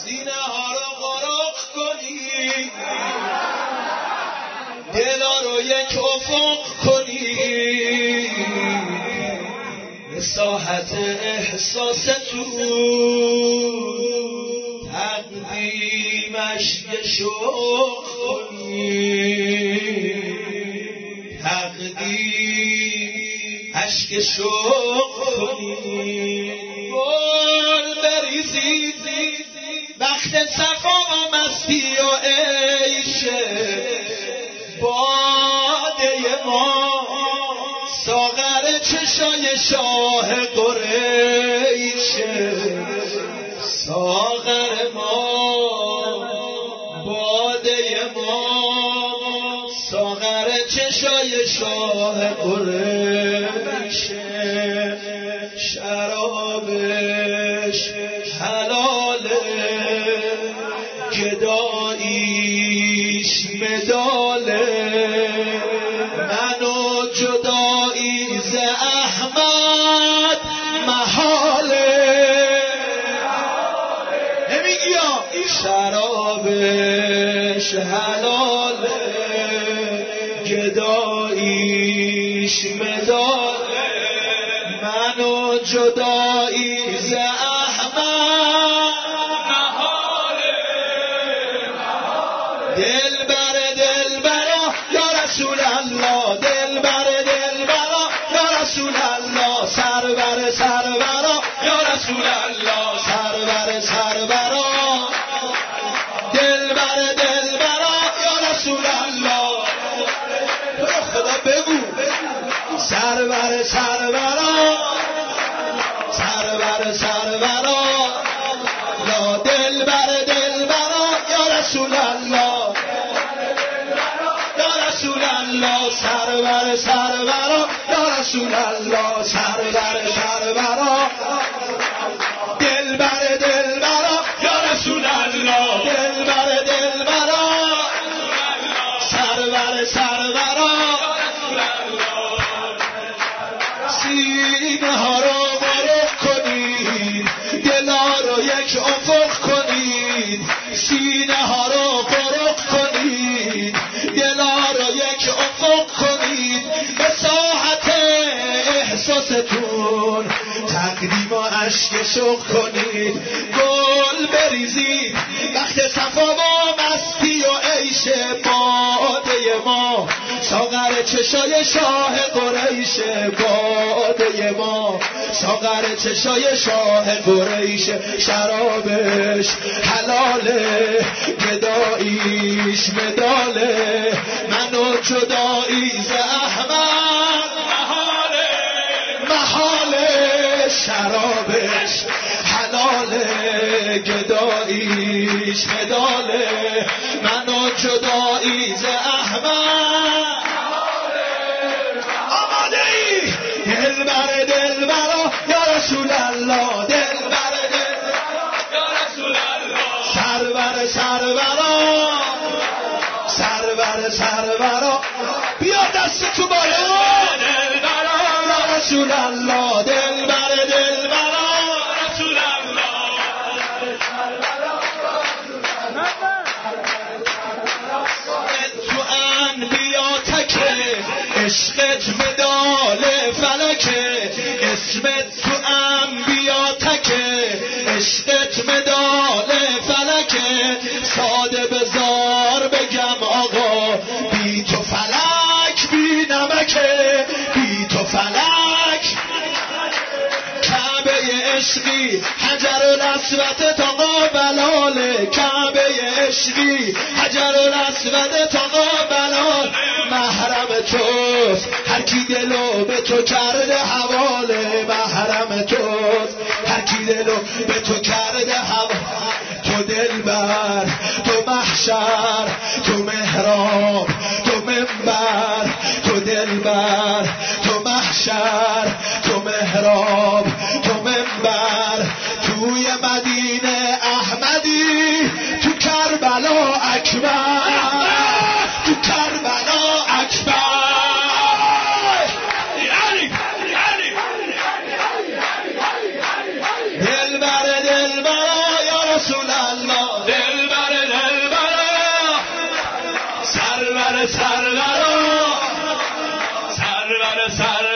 سینه ها رو غرق کنی، دلا رو یک افق کنی، مساحت احساستون تقدیمش یه شوق کنی، تقدیم عشق شوق کنی. گل بریزید وقت صفا و مستی و عیشه، باده ما ساغر چشای شاه قریشه، ساغر ما باده ما ساغر چشای شاه قریشه، شرابش حلاله گداییش مداله، منو جدایی ز احمد محاله. نمیگی یا شرابش حلاله گداییش مداله، منو جدایی ز احمد محاله. دلبرا یا رسول الله، دلبرا یا رسول الله، سرورا یا رسول الله، سرورا دلبرا یا رسول الله. خدا بگو سرورا یا دلبرا یا رسول الله، یا رسول الله، سرورا یا رسول الله، سرورا دلبرا یا رسول الله، دلبرا سرورا سینه ها رو غرق کنید، دلا رو یک افق کنید، سینه ها رو غرق کنید، دلا رو یک افق کنید، به ساحت احساستون تقدیم و عشق شوق کنید. گل بریزید وقت صفا و مستی و عیشه، باده ما ساغر چشای شاه قریشه، باده ما ساغر چشای شاه قریشه، شرابش حلاله گداییش مداله، منو جدایی ز احمد محاله، شرابش حلاله گداییش مداله، منو جدایی ز احمد. آماده ای دلبرا یا رسول الله، دلبرا یا رسول الله، سرورا بیا دست تو بالا، دلبرا یا رسول الله، دلبرا رسول الله. تو انبیا تکه عشقت مدال فلکه، اسمت تو انبیا تکه عشقت مدال فلکه، ساده بزار بگم آقا بی تو فلک بی نمکه، بی تو فلک کعبه عشقی حجر الاسود تا قابلاله، کعبه عشقی حجر الاسود تا قابلاله، محرم توست هر کی دلو به تو کرده حواله، محرم توست هر کی دلو به تو کرده حواله، تو دلبر تو محشر تو محراب تو منبر، تو دلبر تو محشر تو محراب تو منبر، توی مدینه احمدی تو کربلا اکبر، تو کربلا اکبر. دلبر یا رسول الله، سرور